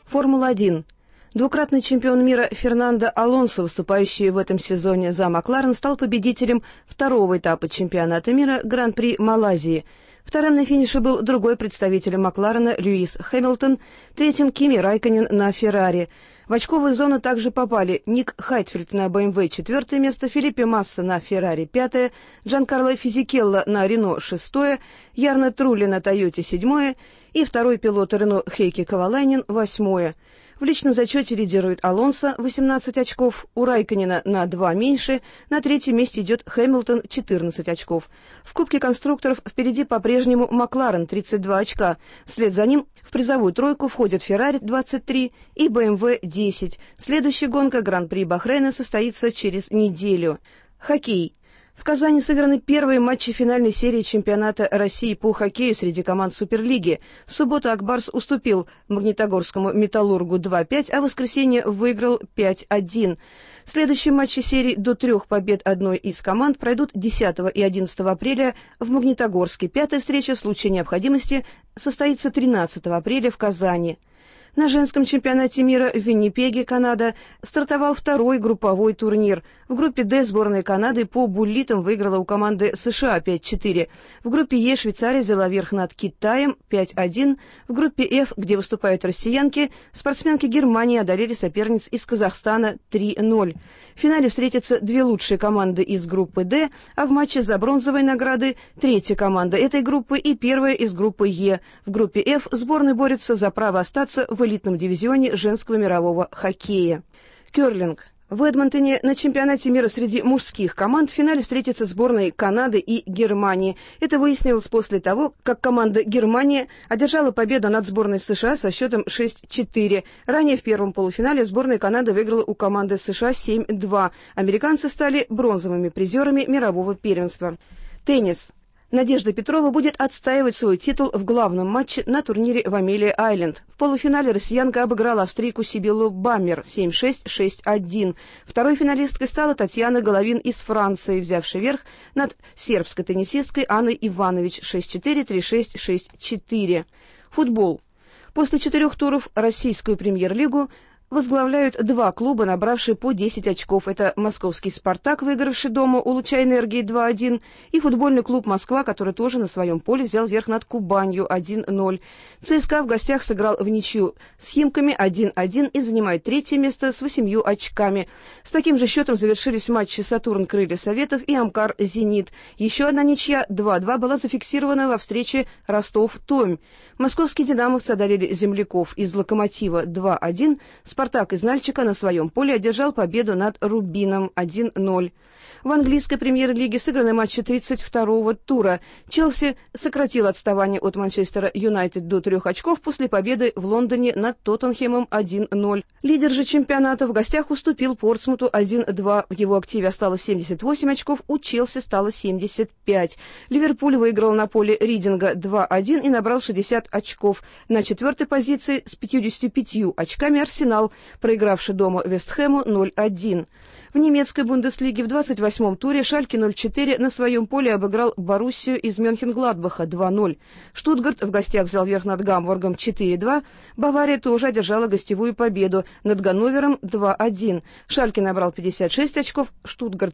Формула-1. Двукратный чемпион мира Фернандо Алонсо, выступающий в этом сезоне за Макларен, стал победителем второго этапа чемпионата мира Гран-при Малайзии. Вторым на финише был другой представитель Макларена Льюис Хэмилтон, третьим Кими Райконен на Феррари. В очковую зону также попали Ник Хайтфельд на BMW четвертое место, Фелипе Масса на Феррари пятое, Джанкарло Физикелло на Рено шестое, Ярно Трулли на Тойоте седьмое и второй пилот Рено Хейки Ковалайнен восьмое. В личном зачете лидирует Алонсо 18 очков, у Райконена на 2 меньше, на третьем месте идет Хэмилтон 14 очков. В Кубке конструкторов впереди по-прежнему Макларен 32 очка, вслед за ним в призовую тройку входят Феррари 23 и BMW 10. Следующая гонка Гран-при Бахрейна состоится через неделю. Хоккей. В Казани сыграны первые матчи финальной серии чемпионата России по хоккею среди команд Суперлиги. В субботу Акбарс уступил Магнитогорскому Металлургу 2-5, а в воскресенье выиграл 5-1. Следующие матчи серии до 3 побед одной из команд пройдут 10 и 11 апреля в Магнитогорске. Пятая встреча в случае необходимости состоится 13 апреля в Казани. На женском чемпионате мира в Виннипеге, Канада, стартовал второй групповой турнир. В группе «Д» сборная Канады по буллитам выиграла у команды США 5-4. В группе «Е» Швейцария взяла верх над Китаем 5-1. В группе «Ф», где выступают россиянки, спортсменки Германии одолели соперниц из Казахстана 3-0. В финале встретятся две лучшие команды из группы «Д», а в матче за бронзовые награды третья команда этой группы и первая из группы «Е». В группе «Ф» сборные борются за право остаться в элитном дивизионе женского мирового хоккея. Кёрлинг. В Эдмонтоне на чемпионате мира среди мужских команд в финале встретятся сборные Канады и Германии. Это выяснилось после того, как команда Германии одержала победу над сборной США со счетом 6-4. Ранее в первом полуфинале сборная Канады выиграла у команды США 7-2. Американцы стали бронзовыми призерами мирового первенства. Теннис. Надежда Петрова будет отстаивать свой титул в главном матче на турнире в Амелия-Айленд. В полуфинале россиянка обыграла австрийку Сибиллу Баммер 7-6, 6-1. Второй финалисткой стала Татьяна Головин из Франции, взявшая верх над сербской теннисисткой Анной Иванович 6-4, 3-6, 6-4. Футбол. После 4 туров российскую премьер-лигу возглавляют два клуба, набравшие по 10 очков. Это московский «Спартак», выигравший дома у «Луча Энергии» 2-1, и футбольный клуб «Москва», который тоже на своем поле взял верх над «Кубанью» 1-0. ЦСКА в гостях сыграл в ничью с «Химками» 1-1 и занимает третье место с 8 очками. С таким же счетом завершились матчи «Сатурн» Крылья Советов и «Амкар» Зенит. Еще одна ничья 2-2 была зафиксирована во встрече Ростов-Томь. Московские «Динамовцы» одолели земляков из «Локомотива» 2-1, «Спартак» из Нальчика на своем поле одержал победу над «Рубином» 1-0. В английской премьер-лиге сыграны матчи 32-го тура. Челси сократил отставание от Манчестера Юнайтед до 3 очков после победы в Лондоне над Тоттенхэмом 1-0. Лидер же чемпионата в гостях уступил Портсмуту 1-2. В его активе осталось 78 очков, у Челси стало 75. Ливерпуль выиграл на поле Ридинга 2-1 и набрал 60 очков. На 4-й позиции с 55 очками Арсенал, проигравший дома Вестхэму 0-1. В немецкой Бундеслиге в 28-м туре Шальке 04 на своем поле обыграл Боруссию из Мönchengladbach 2-0. Штутгарт в гостях взял верх над Гамбургом 4-2. Бавария тоже одержала гостевую победу над Ганновером 2-1. Шальке набрал 56 очков, Штутгарт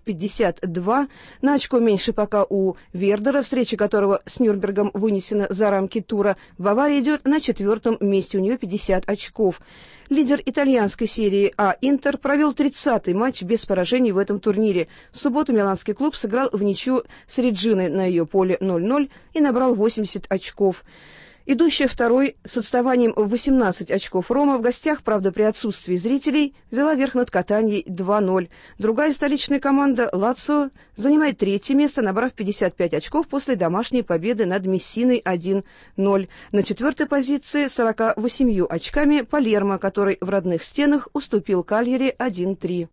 52. На очко меньше пока у Вердера, встреча которого с Нюрнбергом вынесена за рамки тура. Бавария идет на 4-м месте, у нее 50 очков. Лидер итальянской серии А «Интер» провел 30-й матч без поражений в этом турнире. В субботу миланский клуб сыграл в ничью с Реджиной на ее поле 0-0 и набрал 80 очков. Идущая второй с отставанием в 18 очков Рома в гостях, правда при отсутствии зрителей, взяла верх над Катанией 2-0. Другая столичная команда «Лацио» занимает третье место, набрав 55 очков после домашней победы над Мессиной 1-0. На 4-й позиции 48 очками Палермо, который в родных стенах уступил Кальяри 1-3.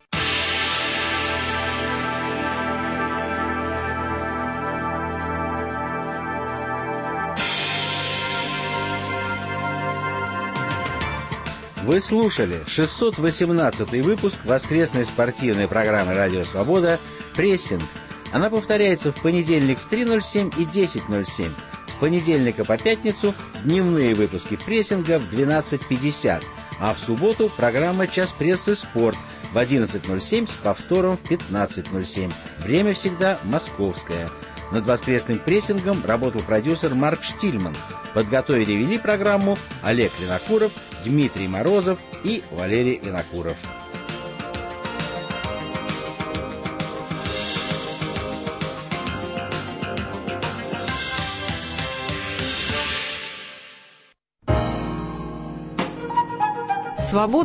Вы слушали 618-й выпуск воскресной спортивной программы «Радио Свобода» «Прессинг». Она повторяется в понедельник в 3:07 и 10:07. С понедельника по пятницу дневные выпуски «Прессинга» в 12:50. А в субботу программа «Час прессы. Спорт» в 11:07 с повтором в 15:07. Время всегда московское. Над воскресным прессингом работал продюсер Марк Штильман. Подготовили и вели программу Олег Винокуров, Дмитрий Морозов и Валерий Винокуров. Свобода.